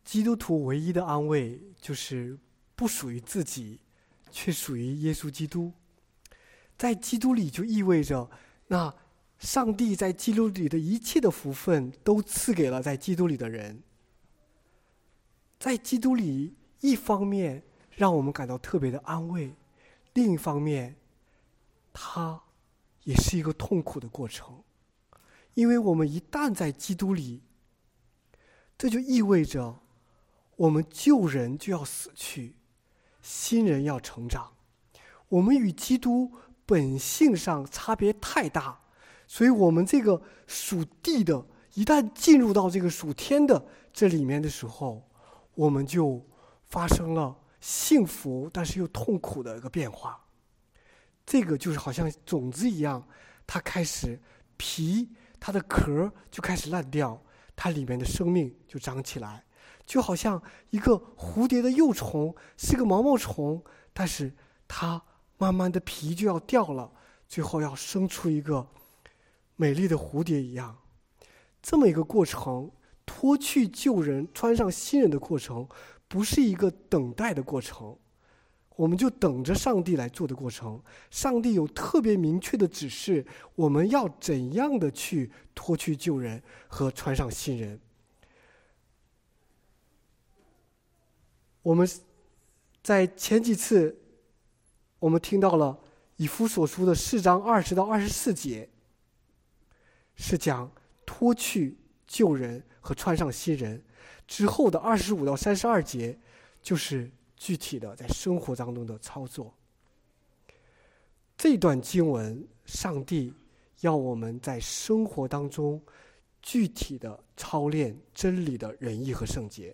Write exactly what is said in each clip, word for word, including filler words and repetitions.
基督徒唯一的安慰就是不属于自己，却属于耶稣基督。在基督里就意味着，那上帝在基督里的一切的福分都赐给了在基督里的人。在基督里，一方面让我们感到特别的安慰，另一方面它也是一个痛苦的过程。因为我们一旦在基督里，这就意味着我们旧人就要死去，新人要成长。我们与基督本性上差别太大，所以我们这个属地的一旦进入到这个属天的这里面的时候，我们就发生了幸福但是又痛苦的一个变化。这个就是好像种子一样，它开始皮它的壳就开始烂掉，它里面的生命就长起来，就好像一个蝴蝶的幼虫是个毛毛虫，但是它慢慢的皮就要掉了，最后要生出一个美丽的蝴蝶一样。这么一个过程，脱去旧人穿上新人的过程，不是一个等待的过程，我们就等着上帝来做的过程。上帝有特别明确的指示，我们要怎样的去脱去旧人和穿上新人。我们在前几次我们听到了以弗所书的四章二十到二十四节，是讲脱去旧人和穿上新人。之后的二十五到三十二节就是具体的在生活当中的操作。这段经文，上帝要我们在生活当中具体的操练真理的仁义和圣洁。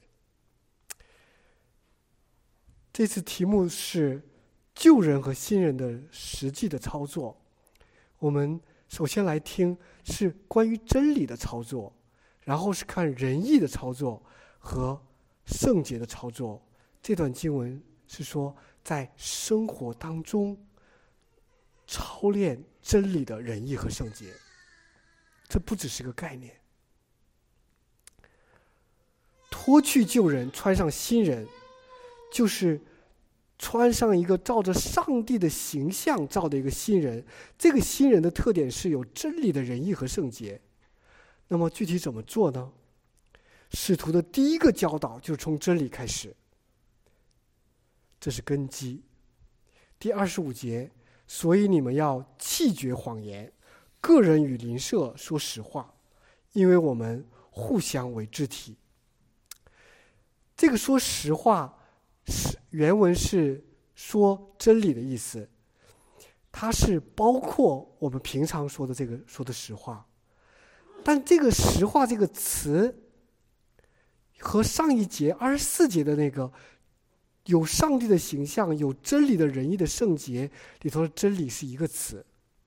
这次题目是旧人和新人的实际的操作。我们首先来听是关于真理的操作，然后是看仁义的操作和圣洁的操作。这段经文是说在生活当中操练真理的仁义和圣洁，这不只是个概念。脱去旧人穿上新人，就是穿上一个照着上帝的形象造的一个新人。这个新人的特点是有真理的仁义和圣洁。那么具体怎么做呢？使徒的第一个教导就是从真理开始，这是根基。第二十五节，所以你们要弃绝谎言，个人与邻舍说实话，因为我们互相为肢体。这个说实话是原文是说真理的意思，它是包括我们平常说的这个说的实话。但这个实话这个词和上一节二十四节的那个有上帝的形象、有真理的仁义的圣洁里头的真理是一个词。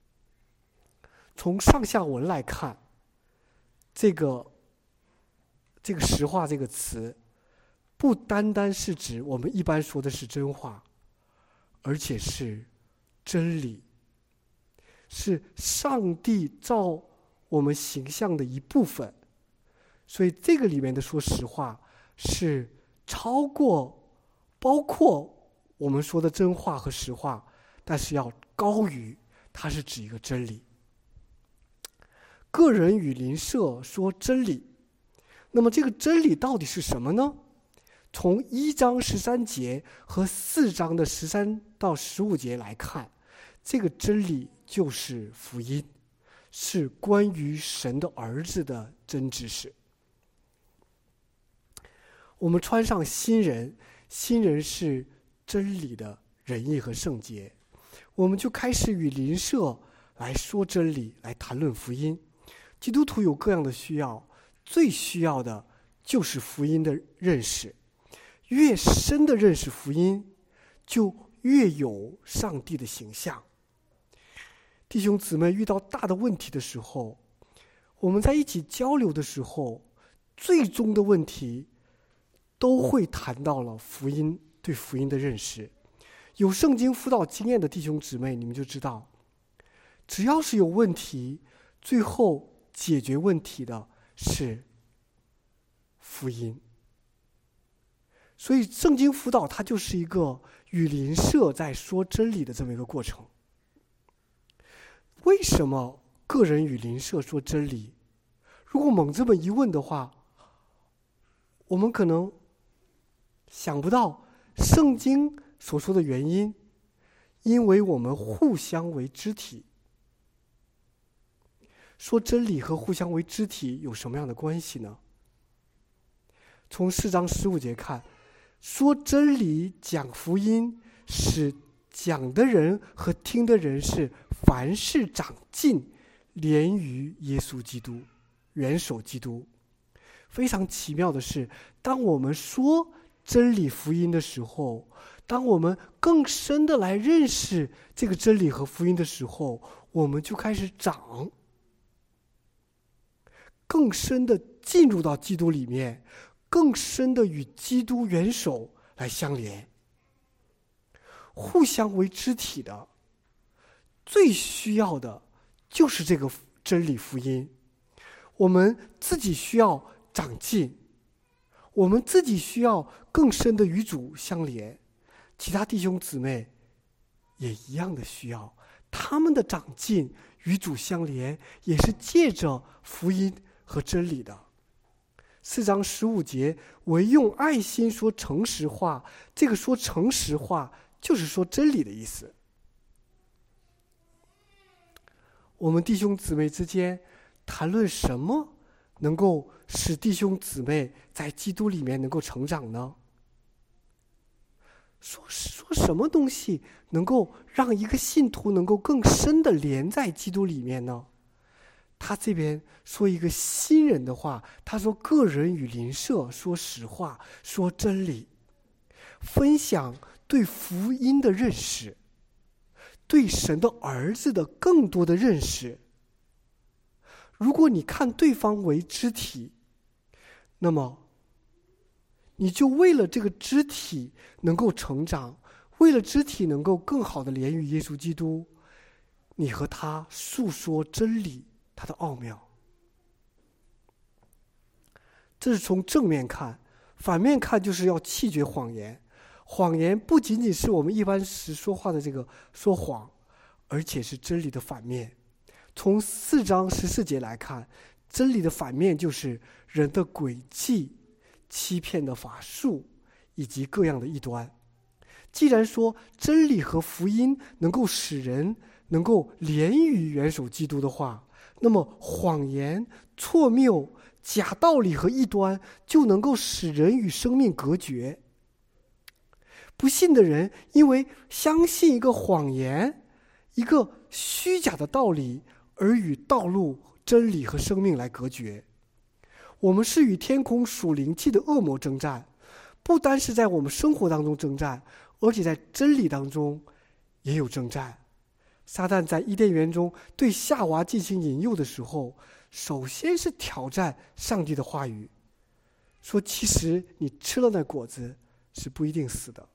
从上下文来看，这个这个实话这个词不单单是指我们一般说的是真话，而且是真理，是上帝造我们形象的一部分。所以这个里面的说实话是超过包括我们说的真话和实话，但是要高于，它是指一个真理。个人与邻舍说真理，那么这个真理到底是什么呢？从一章十三节和四章的十三到十五节来看，这个真理就是福音，是关于神的儿子的真知识。我们穿上新人，新人是真理的仁义和圣洁，我们就开始与邻舍来说真理，来谈论福音。基督徒有各样的需要，最需要的就是福音的认识。越深的认识福音，就越有上帝的形象。弟兄姊妹遇到大的问题的时候，我们在一起交流的时候，最终的问题都会谈到了福音，对福音的认识。有圣经辅导经验的弟兄姊妹，你们就知道，只要是有问题，最后解决问题的是福音。 所以圣经辅导它就是一个与邻舍在说真理的这么一个过程。为什么个人与邻舍说真理？如果猛这么一问的话，我们可能想不到圣经所说的原因，因为我们互相为肢体。说真理和互相为肢体有什么样的关系呢？从四章十五节看，说真理讲福音，使讲的人和听的人是凡事长进，连于耶稣基督，元首基督。非常奇妙的是，当我们说真理福音的时候，当我们更深的来认识这个真理和福音的时候，我们就开始长，更深的进入到基督里面，更深的与基督元首来相连。互相为肢体的，最需要的就是这个真理福音。我们自己需要长进，我们自己需要更深的与主相连，其他弟兄姊妹也一样的需要，他们的长进与主相连，也是借着福音和真理的。四章十五节，唯用爱心说诚实话，这个说诚实话就是说真理的意思。我们弟兄姊妹之间谈论什么能够使弟兄姊妹在基督里面能够成长呢？说说什么东西能够让一个信徒能够更深的连在基督里面呢？他这边说一个新人的话，他说个人与邻舍说实话，说真理，分享对福音的认识，对神的儿子的更多的认识。如果你看对方为肢体，那么你就为了这个肢体能够成长，为了肢体能够更好的连于耶稣基督，你和他诉说真理，他的奥妙。这是从正面看，反面看就是要弃绝谎言。谎言不仅仅是我们一般时说话的这个说谎，而且是真理的反面。从四章十四节来看，真理的反面就是人的诡计、欺骗的法术以及各样的异端。既然说真理和福音能够使人能够连于元首基督的话，那么谎言、错谬、假道理和异端就能够使人与生命隔绝。不信的人因为相信一个谎言、一个虚假的道理，而与道路、真理和生命来隔绝。我们是与天空属灵气的恶魔征战，不单是在我们生活当中征战，而且在真理当中也有征战。撒旦在伊甸园中对夏娃进行引诱的时候，首先是挑战上帝的话语，说其实你吃了那果子是不一定死的。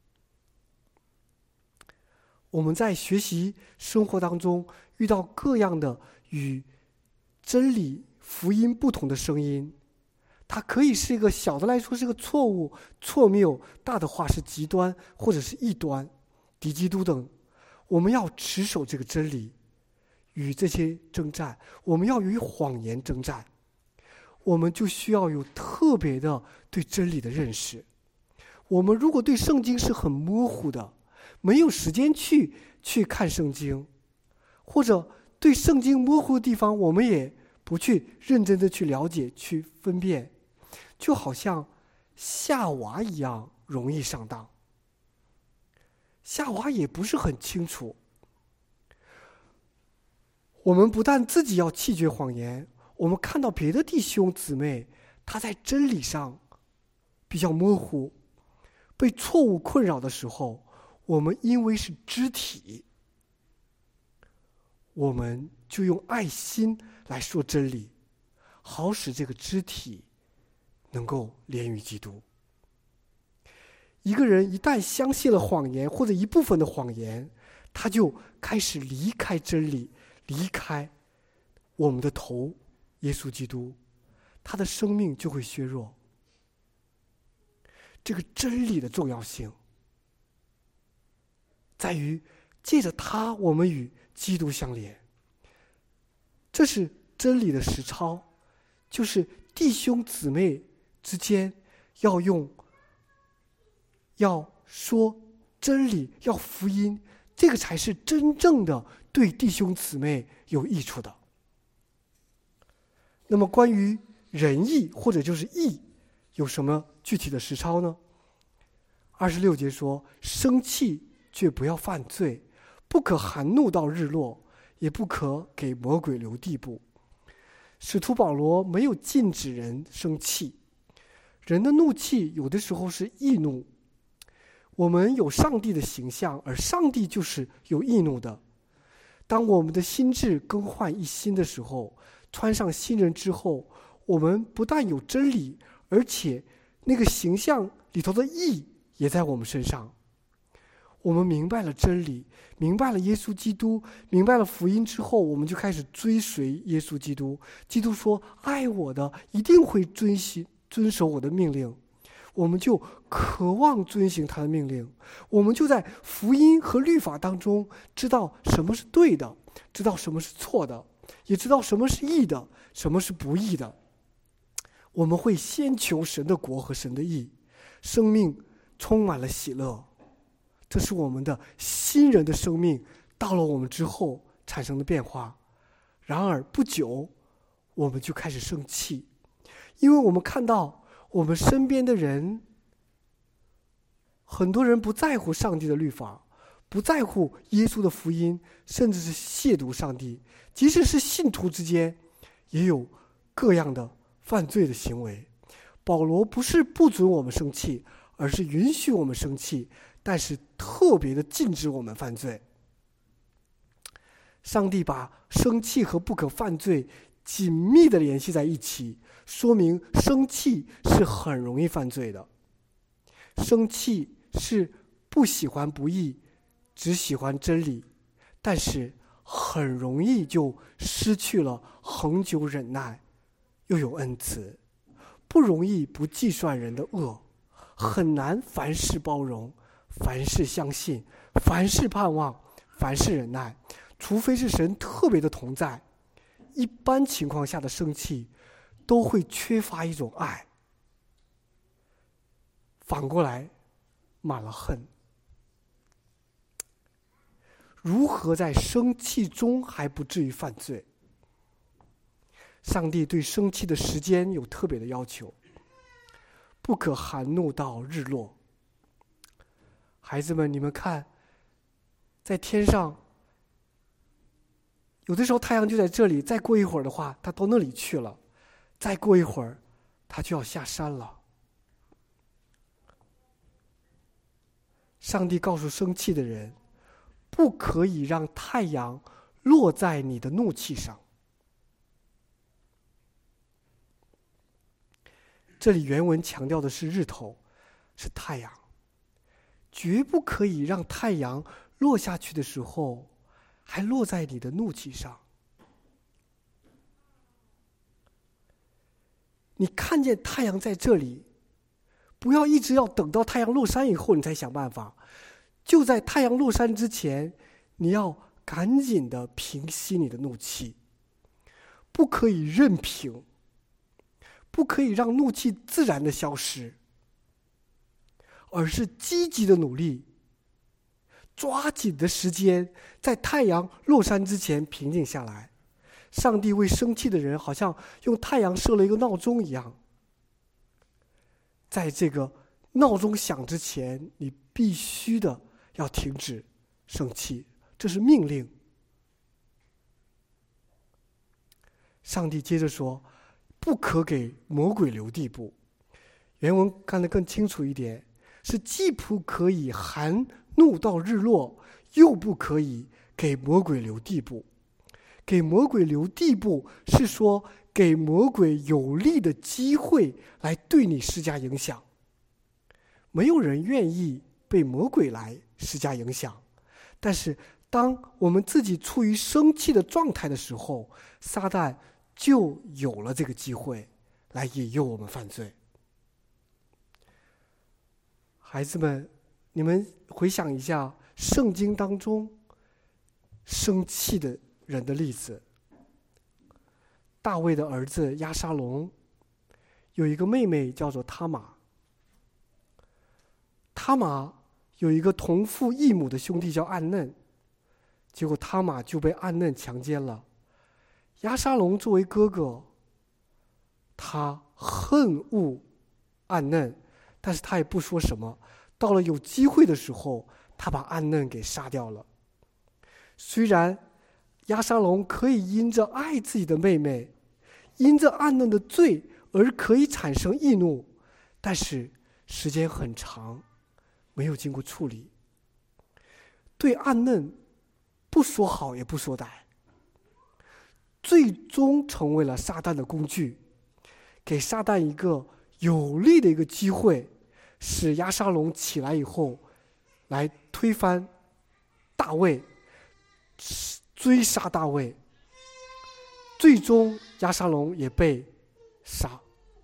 我们在学习生活当中遇到各样的与真理福音不同的声音，它可以是一个小的来说是个错误、错谬，大的话是极端或者是异端、敌基督等。我们要持守这个真理，与这些征战，我们要与谎言征战，我们就需要有特别的对真理的认识。我们如果对圣经是很模糊的，没有时间去去看圣经，或者对圣经模糊的地方我们也不去认真的去了解、去分辨，就好像夏娃一样容易上当。夏娃也不是很清楚。我们不但自己要弃绝谎言，我们看到别的弟兄姊妹他在真理上比较模糊，被错误困扰的时候，我们因为是肢体，我们就用爱心来说真理，好使这个肢体能够连于基督。一个人一旦相信了谎言或者一部分的谎言，他就开始离开真理，离开我们的头耶稣基督，他的生命就会削弱。 这个真理的重要性，在于借着它，我们与基督相连。这是真理的实操，就是弟兄姊妹之间要用要说真理，要福音，这个才是真正的对弟兄姊妹有益处的。那么关于仁义或者就是义有什么具体的实操呢？二十六节说，生气却不要犯罪，不可含怒到日落，也不可给魔鬼留地步。使徒保罗没有禁止人生气，人的怒气有的时候是易怒，我们有上帝的形象，而上帝就是有易怒的。当我们的心智更换一新的时候，穿上新人之后，我们不但有真理，而且那个形象里头的义也在我们身上。我们明白了真理，明白了耶稣基督，明白了福音之后，我们就开始追随耶稣基督。基督说，爱我的一定会遵行遵守我的命令，我们就渴望遵行他的命令，我们就在福音和律法当中知道什么是对的，知道什么是错的，也知道什么是义的，什么是不义的。我们会先求神的国和神的义，生命充满了喜乐。这是我们的新人的生命到了我们之后产生的变化。然而不久我们就开始生气，因为我们看到我们身边的人，很多人不在乎上帝的律法，不在乎耶稣的福音，甚至是亵渎上帝。即使是信徒之间也有各样的犯罪的行为。保罗不是不准我们生气，而是允许我们生气，但是特别的禁止我们犯罪。上帝把生气和不可犯罪紧密的联系在一起，说明生气是很容易犯罪的。生气是不喜欢不义，只喜欢真理，但是很容易就失去了恒久忍耐，又有恩慈，不容易不计算人的恶，很难凡事包容，凡事相信，凡事盼望，凡事忍耐。除非是神特别的同在，一般情况下的生气都会缺乏一种爱，反过来满了恨。如何在生气中还不至于犯罪？上帝对生气的时间有特别的要求，不可含怒到日落。孩子们，你们看，在天上有的时候太阳就在这里，再过一会儿的话它到那里去了，再过一会儿它就要下山了。上帝告诉生气的人，不可以让太阳落在你的怒气上。这里原文强调的是日头，是太阳，绝不可以让太阳落下去的时候还落在你的怒气上。你看见太阳在这里，不要一直要等到太阳落山以后你才想办法，就在太阳落山之前，你要赶紧的平息你的怒气，不可以任凭，不可以让怒气自然的消失，而是积极的努力，抓紧的时间，在太阳落山之前平静下来。上帝为生气的人好像用太阳设了一个闹钟一样，在这个闹钟响之前，你必须的要停止生气，这是命令。上帝接着说，不可给魔鬼留地步。原文看得更清楚一点，是既不可以含怒到日落，又不可以给魔鬼留地步。给魔鬼留地步是说给魔鬼有利的机会来对你施加影响。没有人愿意被魔鬼来施加影响，但是当我们自己处于生气的状态的时候，撒旦就有了这个机会来引诱我们犯罪。 孩子们，你们回想一下圣经当中生气的人的例子。大卫的儿子押沙龙有一个妹妹叫做他玛，他玛有一个同父异母的兄弟叫暗嫩，结果他玛就被暗嫩强奸了。押沙龙作为哥哥，他恨恶暗嫩，但是他也不说什么。到了有机会的时候，他把暗嫩给杀掉了。虽然押沙龙可以因着爱自己的妹妹，因着暗嫩的罪而可以产生易怒，但是时间很长，没有经过处理。对暗嫩不说好也不说歹，最终成为了撒旦的工具，给撒旦一个有利的一个机会，使押沙龙起来以后来推翻大卫，追杀大卫，最终押沙龙也被杀。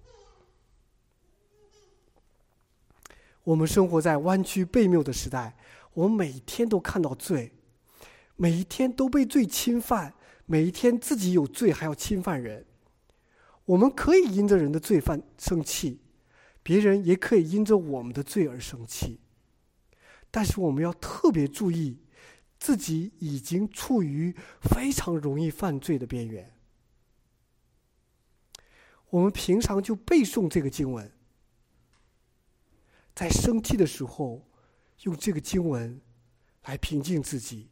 我们生活在弯曲悖谬的时代，我们每天都看到罪，每一天都被罪侵犯，每一天自己有罪还要侵犯人。我们可以因着人的罪犯生气，别人也可以因着我们的罪而生气，但是我们要特别注意，自己已经处于非常容易犯罪的边缘。我们平常就背诵这个经文，在生气的时候用这个经文来平静自己。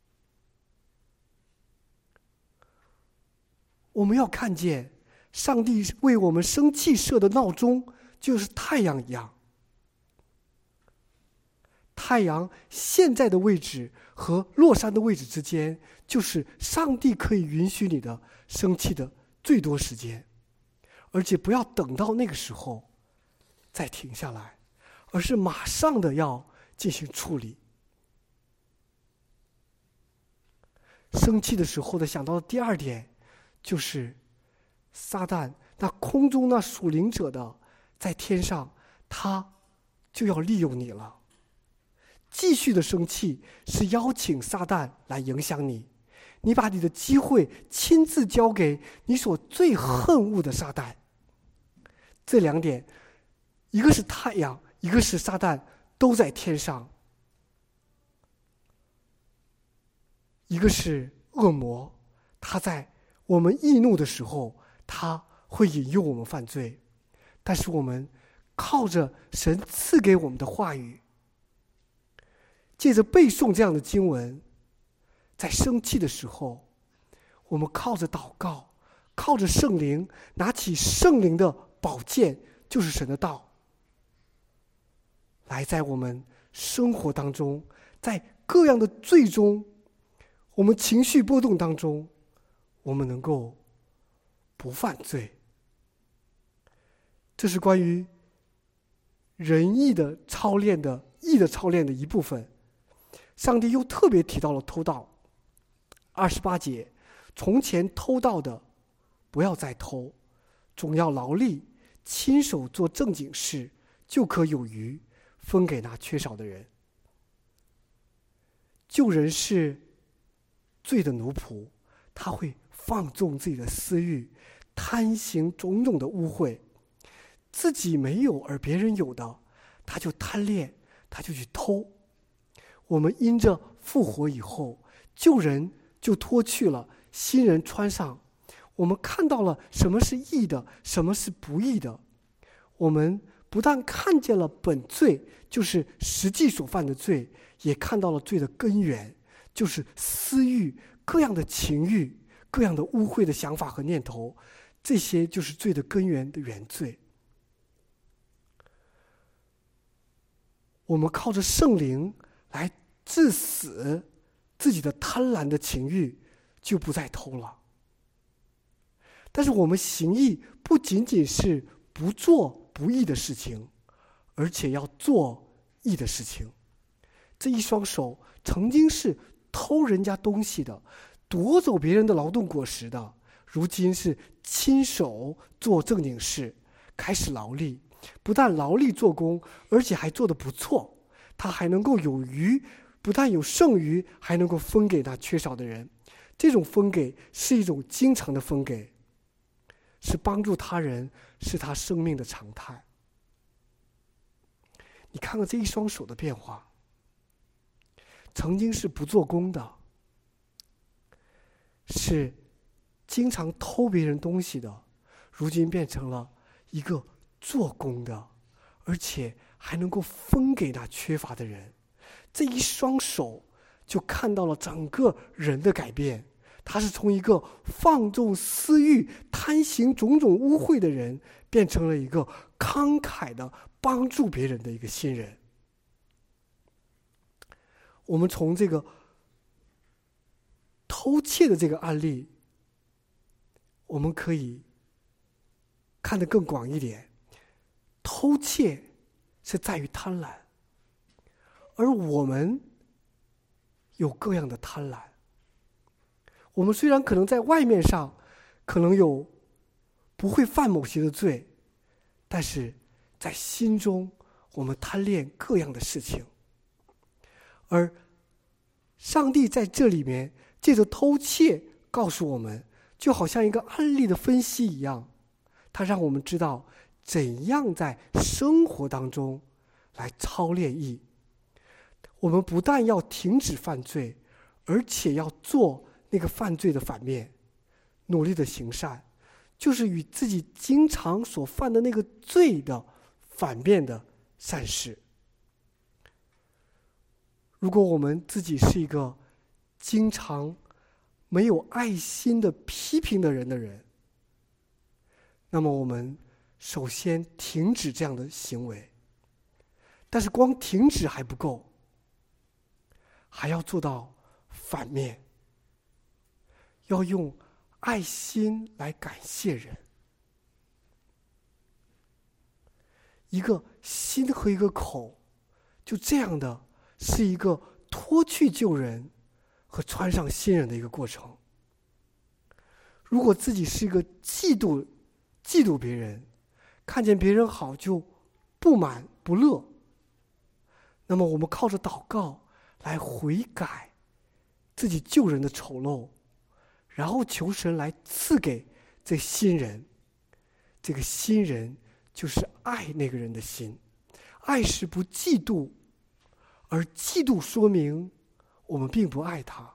我们要看见上帝为我们生气设的闹钟就是太阳一样，太阳现在的位置和落山的位置之间，就是上帝可以允许你的生气的最多时间，而且不要等到那个时候再停下来，而是马上的要进行处理。生气的时候的想到的第二点，就是撒旦那空中那属灵者的在天上，他就要利用你了。继续的生气是邀请撒旦来影响你，你把你的机会亲自交给你所最恨恶的撒旦。这两点，一个是太阳，一个是撒旦，都在天上。一个是恶魔，他在我们易怒的时候，他会引诱我们犯罪，但是我们靠着神赐给我们的话语，借着背诵这样的经文，在生气的时候，我们靠着祷告，靠着圣灵，拿起圣灵的宝剑，就是神的道，来在我们生活当中，在各样的罪中，我们情绪波动当中，我们能够不犯罪。这是关于仁义的操练的义的操练的一部分。上帝又特别提到了偷盗，二十八节，从前偷盗的不要再偷，总要劳力，亲手做正经事，就可有余，分给那缺少的人。旧人是罪的奴仆，他会放纵自己的私欲，贪行种种的污秽，自己没有而别人有的，他就贪恋，他就去偷。我们因着复活以后，旧人就脱去了，新人穿上。我们看到了什么是义的，什么是不义的。我们不但看见了本罪，就是实际所犯的罪，也看到了罪的根源，就是私欲，各样的情欲，各样的污秽的想法和念头，这些就是罪的根源的原罪。我们靠着圣灵来致死自己的贪婪的情欲，就不再偷了。但是我们行义不仅仅是不做不义的事情，而且要做义的事情。这一双手曾经是偷人家东西的，夺走别人的劳动果实的，如今是亲手做正经事，开始劳力， 不但劳力做工，而且还做得不错，他还能够有余，不但有剩余，还能够分给那缺少的人。这种分给是一种经常的分给，是帮助他人，是他生命的常态。你看看这一双手的变化，曾经是不做工的，是经常偷别人东西的，如今变成了一个做工的，而且还能够分给那缺乏的人。这一双手就看到了整个人的改变，他是从一个放纵私欲、贪行种种污秽的人，变成了一个慷慨的帮助别人的一个新人。我们从这个偷窃的这个案例，我们可以看得更广一点。偷窃是在于贪婪，而我们有各样的贪婪。我们虽然可能在外面上可能有不会犯某些的罪，但是在心中我们贪恋各样的事情。而上帝在这里面借着偷窃告诉我们，就好像一个案例的分析一样，他让我们知道怎样在生活当中来操练义。我们不但要停止犯罪，而且要做那个犯罪的反面，努力的行善，就是与自己经常所犯的那个罪的反面的善事。如果我们自己是一个经常没有爱心的批评的人的人，那么我们首先停止这样的行为。但是光停止还不够，还要做到反面，要用爱心来感谢人。一个心和一个口，就这样的是一个脱去旧人和穿上新人的一个过程。如果自己是一个嫉妒嫉妒别人，看见别人好就不满不乐，那么我们靠着祷告来悔改自己旧人的丑陋，然后求神来赐给这新人。这个新人就是爱那个人的心。爱是不嫉妒，而嫉妒说明我们并不爱他。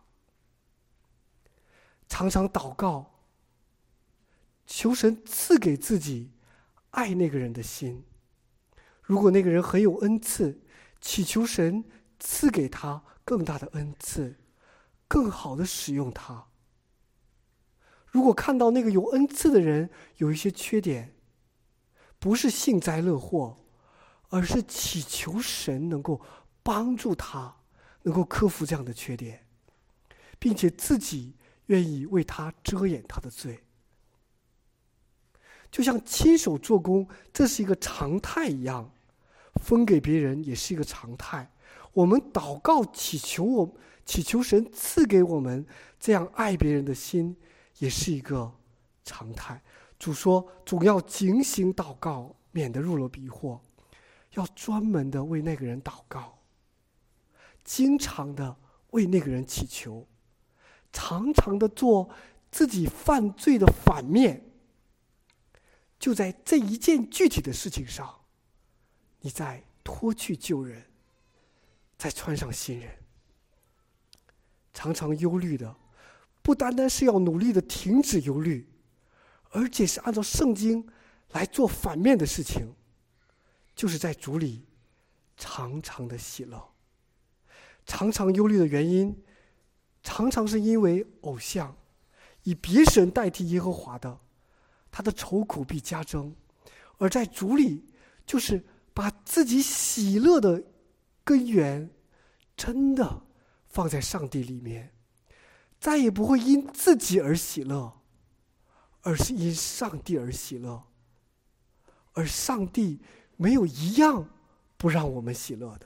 常常祷告，求神赐给自己爱那个人的心。如果那个人很有恩赐，祈求神赐给他更大的恩赐，更好的使用他。如果看到那个有恩赐的人有一些缺点，不是幸灾乐祸，而是祈求神能够帮助他，能够克服这样的缺点，并且自己愿意为他遮掩他的罪。就像亲手做工，这是一个常态一样，分给别人也是一个常态。我们祷告祈求我祈求神赐给我们这样爱别人的心，也是一个常态。主说，总要警醒祷告，免得入了迷惑。要专门的为那个人祷告，经常的为那个人祈求，常常的做自己犯罪的反面。就在这一件具体的事情上，你在脱去旧人，再穿上新人。常常忧虑的，不单单是要努力的停止忧虑，而且是按照圣经来做反面的事情，就是在主里常常的喜乐。常常忧虑的原因，常常是因为偶像以别神代替耶和华的，他的愁苦必加增。而在主里，就是把自己喜乐的根源真的放在上帝里面，再也不会因自己而喜乐，而是因上帝而喜乐。而上帝没有一样不让我们喜乐的。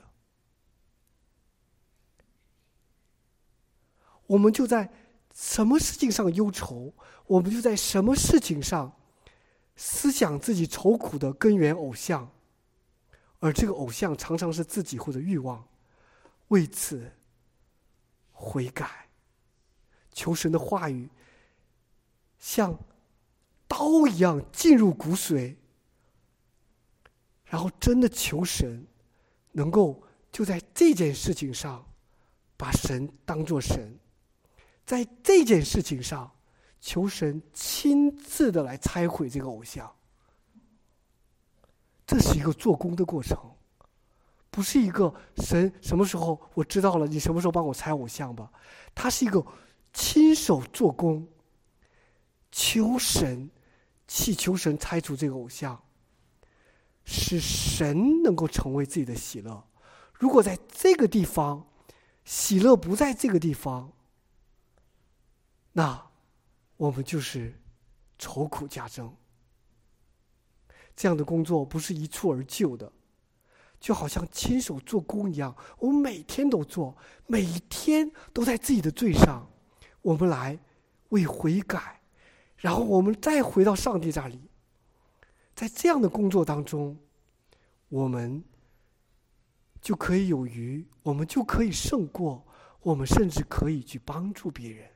我们就在什么事情上忧愁，我们就在什么事情上思想自己愁苦的根源偶像，而这个偶像常常是自己或者欲望，为此悔改，求神的话语像刀一样进入骨髓，然后真的求神能够就在这件事情上把神当作神，在这件事情上求神亲自的来拆毁这个偶像。这是一个做工的过程，不是一个神什么时候我知道了你什么时候帮我拆偶像吧，它是一个亲手做工，求神祈求神拆除这个偶像，使神能够成为自己的喜乐。如果在这个地方喜乐不在这个地方，那我们就是愁苦加增。这样的工作不是一蹴而就的，就好像亲手做工一样，我们每天都做，每一天都在自己的罪上，我们来为悔改，然后我们再回到上帝这里。在这样的工作当中，我们就可以有余，我们就可以胜过，我们甚至可以去帮助别人。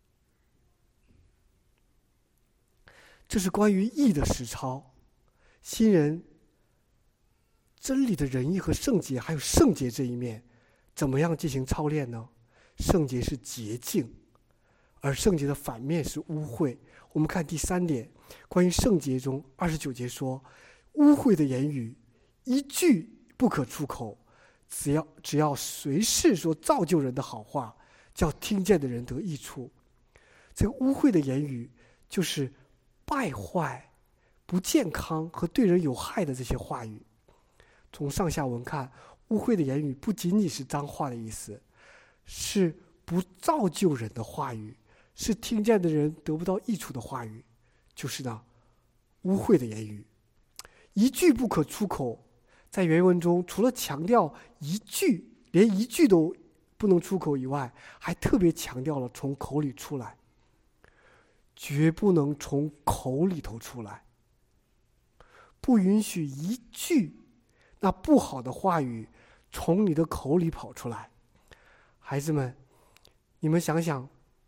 这是关于义的实操。新人真理的仁义和圣洁，还有圣洁这一面，怎么样进行操练呢？圣洁是洁净，而圣洁的反面是污秽。我们看第三点，关于圣洁中二十九节说，污秽的言语一句不可出口，只要只要随时说造就人的好话，叫听见的人得益处。这个污秽的言语就是败坏、不健康和对人有害的这些话语。从上下文看，污秽的言语不仅仅是脏话的意思，是不造就人的话语，是听见的人得不到益处的话语，就是呢污秽的言语。一句不可出口，在原文中除了强调一句，连一句都不能出口以外，还特别强调了从口里出来，绝不能从口里头出来，不允许一句那不好的话语从你的口里跑出来。孩子们，你们想想，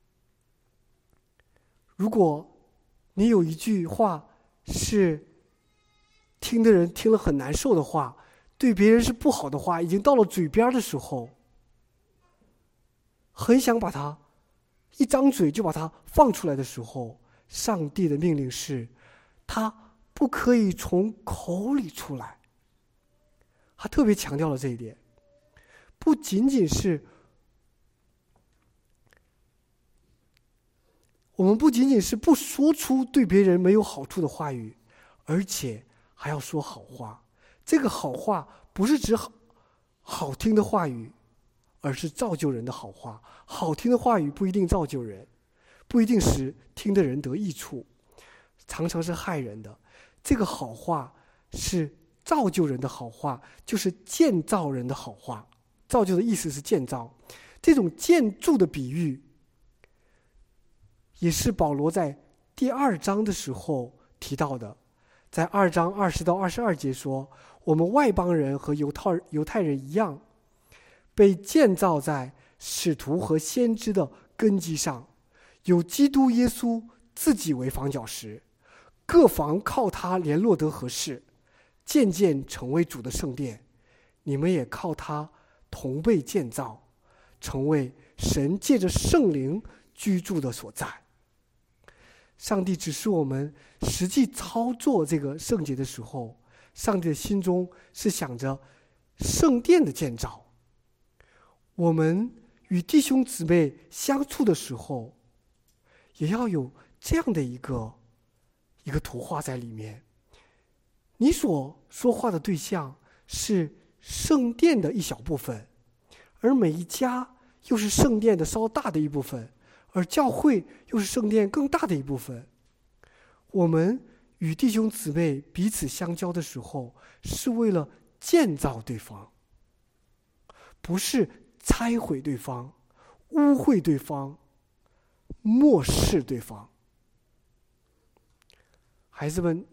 如果你有一句话是听的人听了很难受的话，对别人是不好的话，已经到了嘴边的时候，很想把它一张嘴就把它放出来的时候，上帝的命令是他不可以从口里出来。他特别强调了这一点，不仅仅是我们不仅仅是不说出对别人没有好处的话语，而且还要说好话。这个好话不是指好好听的话语，而是造就人的好话。好听的话语不一定造就人，不一定使听的人得益处，常常是害人的。这个好话是造就人的好话，就是建造人的好话。造就的意思是建造，这种建筑的比喻也是保罗在第二章的时候提到的。在二章二十到二十二节说，我们外邦人和犹太犹太人一样，被建造在使徒和先知的根基上，有基督耶稣自己为房角石，各房靠他联络得合适，渐渐成为主的圣殿。你们也靠他同被建造，成为神借着圣灵居住的所在。上帝指示我们实际操作这个圣洁的时候，上帝的心中是想着圣殿的建造。我们与弟兄姊妹相处的时候，也要有这样的一个一个图画在里面。你所说话的对象是圣殿的一小部分，而每一家又是圣殿的稍大的一部分，而教会又是圣殿更大的一部分。我们与弟兄姊妹彼此相交的时候，是为了建造对方，不是拆毁对方、污秽对方、漠视对方。孩子们，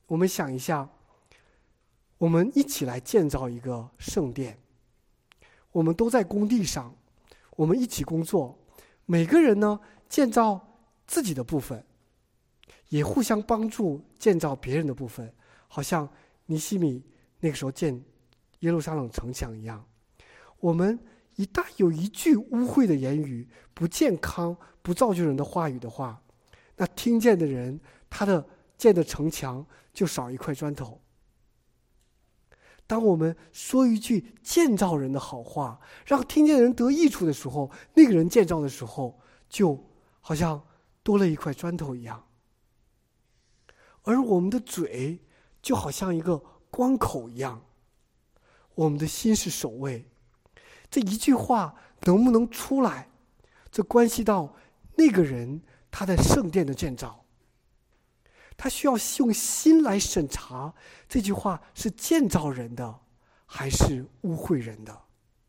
我们想一下，我们一起来建造一个圣殿，我们都在工地上，我们一起工作，每个人呢建造自己的部分，也互相帮助建造别人的部分，好像尼希米那个时候建耶路撒冷城墙一样。我们一旦有一句污秽的言语、不健康、不造就人的话语的话，那听见的人他的建的城墙就少一块砖头。当我们说一句建造人的好话，让听见的人得益处的时候，那个人建造的时候就好像多了一块砖头一样。而我们的嘴就好像一个关口一样，我们的心是守卫，这一句话能不能出来，这关系到那个人他的圣殿的建造。他需要用心来审查这句话是建造人的还是污秽人的。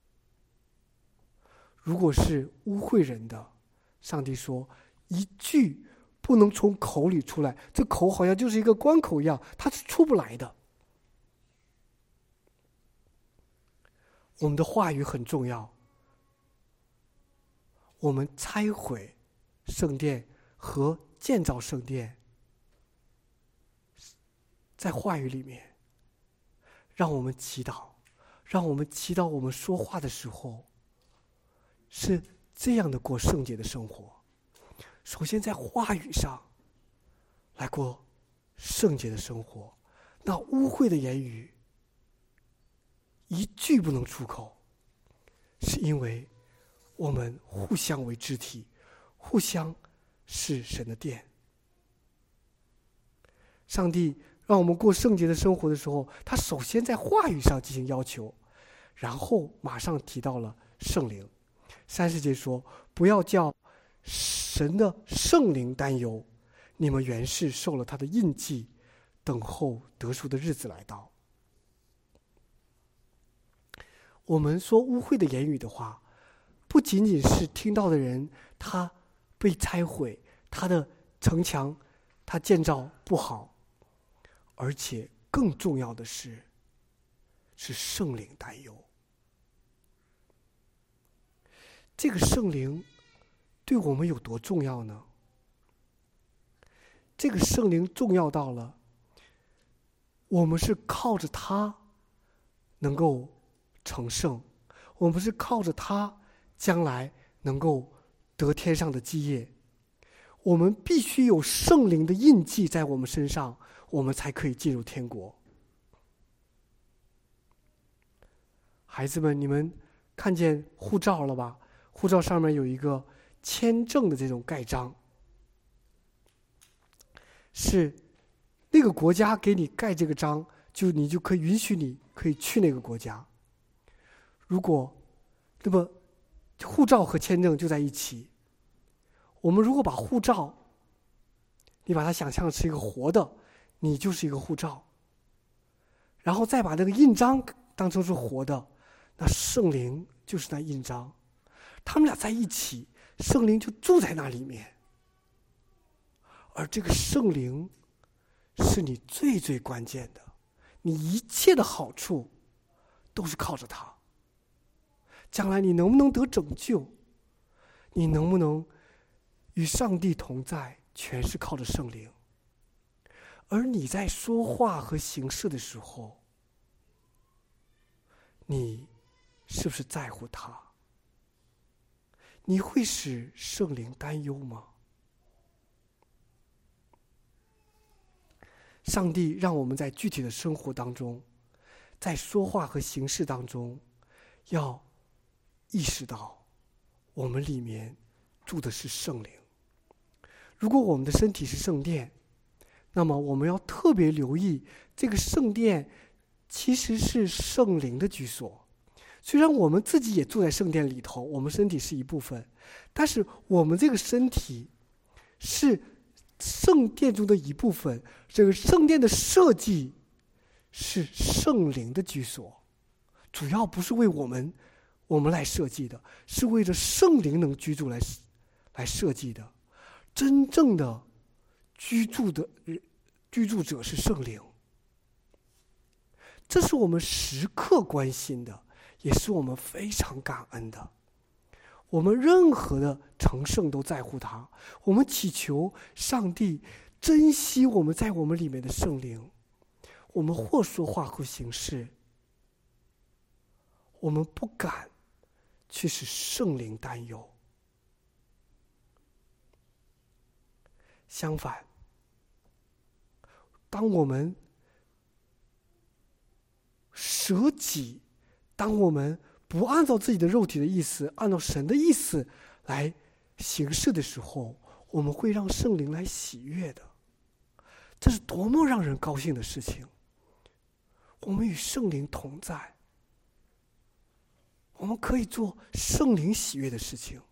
如果是污秽人的，上帝说一句不能从口里出来，这口好像就是一个关口一样，它是出不来的。我们的话语很重要，我们拆毁圣殿和建造圣殿，在话语里面，让我们祈祷，让我们祈祷我们说话的时候是这样的过圣洁的生活。首先在话语上来过圣洁的生活，那污秽的言语一句不能出口，是因为我们互相为肢体，互相是神的殿。上帝让我们过圣洁的生活的时候，他首先在话语上进行要求，然后马上提到了圣灵。三十节说，不要叫神的圣灵担忧，你们原是受了他的印记，等候得赎的日子来到。我们说污秽的言语的话，不仅仅是听到的人他被拆毁，他的城墙他建造不好，而且更重要的是是圣灵担忧。这个圣灵对我们有多重要呢？这个圣灵重要到了我们是靠着他能够成圣，我们是靠着他将来能够得天上的基业。我们必须有圣灵的印记在我们身上，我们才可以进入天国。孩子们，你们看见护照了吧？护照上面有一个签证的这种盖章，是那个国家给你盖这个章，就你就可以允许你可以去那个国家。如果那么护照和签证就在一起，我们如果把护照你把它想象是一个活的，你就是一个护照，然后再把那个印章当成是活的，那圣灵就是那印章，他们俩在一起，圣灵就住在那里面。而这个圣灵是你最最关键的，你一切的好处都是靠着他。将来你能不能得拯救，你能不能与上帝同在，全是靠着圣灵。而你在说话和行事的时候，你是不是在乎他？你会使圣灵担忧吗？上帝让我们在具体的生活当中，在说话和行事当中，要意识到我们里面住的是圣灵。如果我们的身体是圣殿，那么我们要特别留意，这个圣殿其实是圣灵的居所。虽然我们自己也住在圣殿里头，我们身体是一部分，但是我们这个身体是圣殿中的一部分。这个圣殿的设计是圣灵的居所，主要不是为我们我们来设计的，是为着圣灵能居住来来设计的。真正的居住的居住者是圣灵， 这是我们时刻关心的，也是我们非常感恩的。我们任何的成圣都在乎他，我们祈求上帝珍惜我们在我们里面的圣灵。我们或说话或行事，我们不敢去使圣灵担忧。相反，当我们舍己，当我们不按照自己的肉体的意思，按照神的意思来行事的时候，我们会让圣灵来喜悦的。这是多么让人高兴的事情！我们与圣灵同在，我们可以做圣灵喜悦的事情。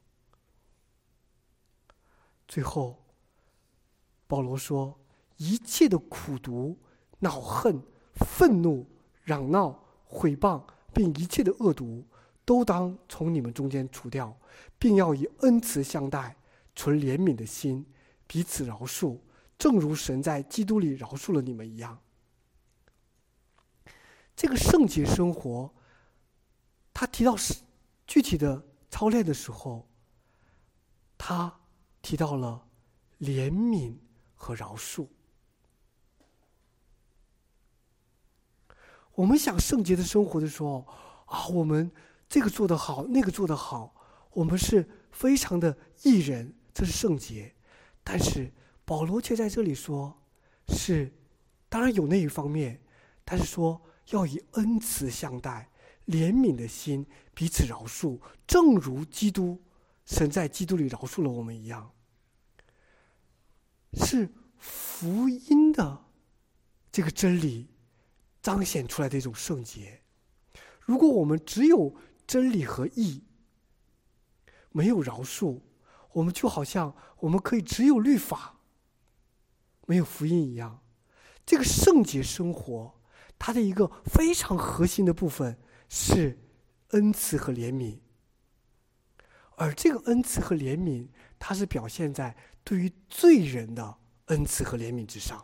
最后，保罗说，一切的苦毒、恼恨、愤怒、嚷闹、毁谤，并一切的恶毒，都当从你们中间除掉，并要以恩慈相待，存怜悯的心，彼此饶恕，正如神在基督里饶恕了你们一样。这个圣洁生活，他提到具体的操练的时候，他提到了怜悯和饶恕。我们想圣洁的生活的时候啊，我们这个做得好，那个做得好，我们是非常的义人，这是圣洁。但是保罗却在这里说，是当然有那一方面，但是说要以恩慈相待，怜悯的心，彼此饶恕，正如基督神在基督里饶恕了我们一样。是福音的这个真理彰显出来的一种圣洁。如果我们只有真理和义，没有饶恕，我们就好像我们可以只有律法，没有福音一样。这个圣洁生活，它的一个非常核心的部分是恩慈和怜悯，而这个恩慈和怜悯，它是表现在对于罪人的恩慈和怜悯之上。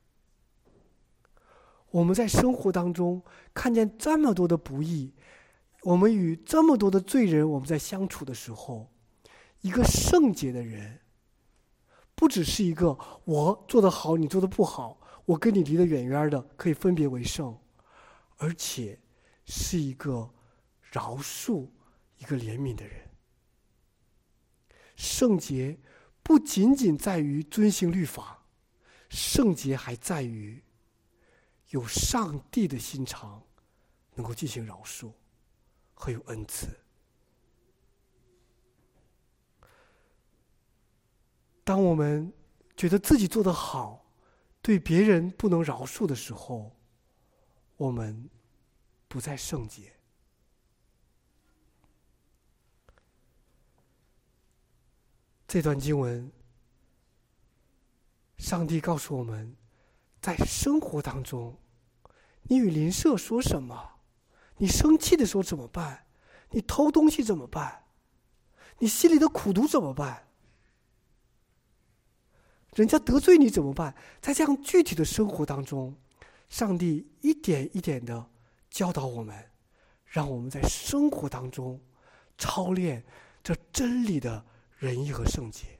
我们在生活当中看见这么多的不义，我们与这么多的罪人，我们在相处的时候，一个圣洁的人，不只是一个我做得好，你做得不好，我跟你离得远远的，可以分别为圣，而且是一个饶恕、一个怜悯的人。圣洁不仅仅在于遵行律法，圣洁还在于有上帝的心肠，能够进行饶恕和有恩慈。当我们觉得自己做得好，对别人不能饶恕的时候，我们不再圣洁。这段经文，上帝告诉我们，在生活当中，你与邻舍说什么？你生气的时候怎么办？你偷东西怎么办？你心里的苦毒怎么办？人家得罪你怎么办？在这样具体的生活当中，上帝一点一点的教导我们，让我们在生活当中操练这真理的仁义和圣洁。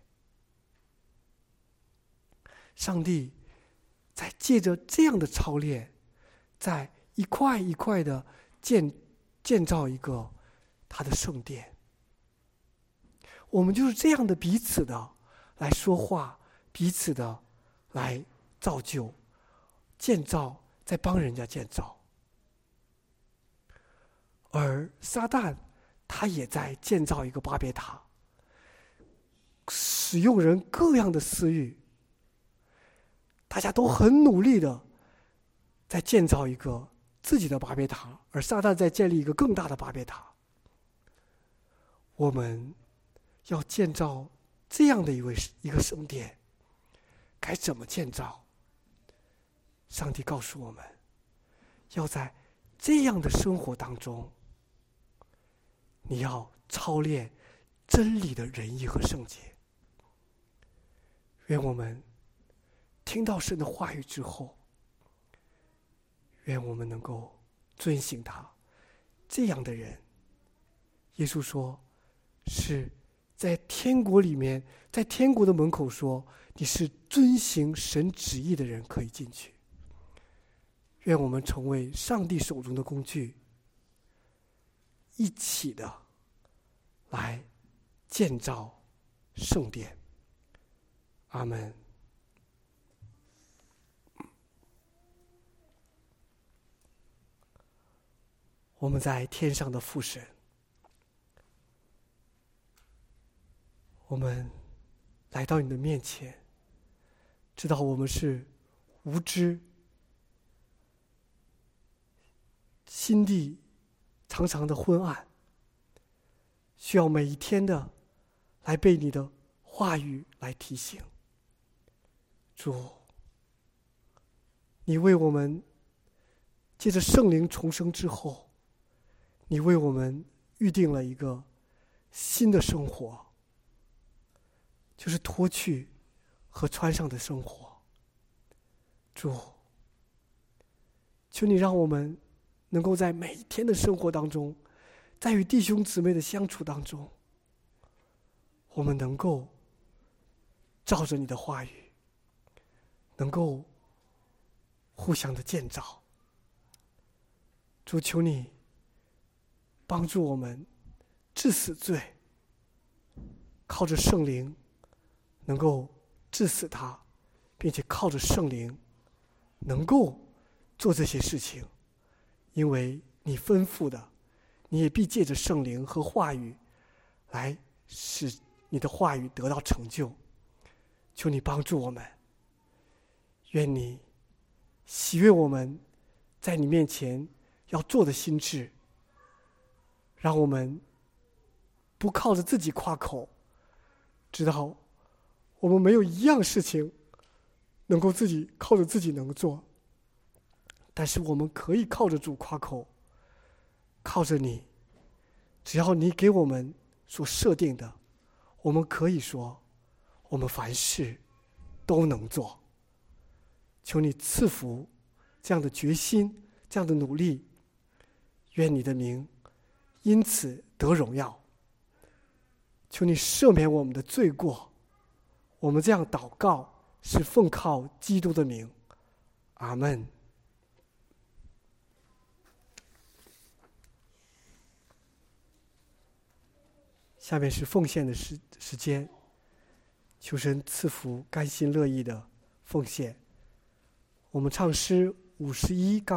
上帝在借着这样的操练，在一块一块的建建造一个他的圣殿。我们就是这样的彼此的来说话，彼此的来造就、建造，在帮人家建造。而撒旦他也在建造一个巴别塔，使用人各样的私欲，大家都很努力的在建造一个自己的巴别塔，而撒旦在建立一个更大的巴别塔。我们要建造这样的一位一个圣殿，该怎么建造？上帝告诉我们，要在这样的生活当中，你要操练真理的仁义和圣洁。愿我们听到神的话语之后，愿我们能够遵行它。这样的人，耶稣说是在天国里面，在天国的门口说，你是遵行神旨意的人可以进去。愿我们成为上帝手中的工具，一起的来建造圣殿。阿们。我们在天上的父神，我们来到你的面前，知道我们是无知，心地常常的昏暗，需要每一天的来被你的话语来提醒。主，你为我们借着圣灵重生之后，你为我们预定了一个新的生活，就是脱去和穿上的生活。主，求你让我们能够在每一天的生活当中，在与弟兄姊妹的相处当中，我们能够照着你的话语，能够互相的建造。主，求你帮助我们治死罪，靠着圣灵能够治死他，并且靠着圣灵能够做这些事情，因为你吩咐的，你也必借着圣灵和话语来使你的话语得到成就。求你帮助我们，愿你喜悦我们在你面前要做的心志，让我们不靠着自己夸口，知道我们没有一样事情能够自己靠着自己能做，但是我们可以靠着主夸口，靠着你，只要你给我们所设定的，我们可以说我们凡事都能做。求你赐福这样的决心，这样的努力，愿你的名因此得荣耀。求你赦免我们的罪过，我们这样祷告是奉靠基督的名。阿们。下面是奉献的时时间，求神赐福甘心乐意的奉献。我们唱诗五十一杠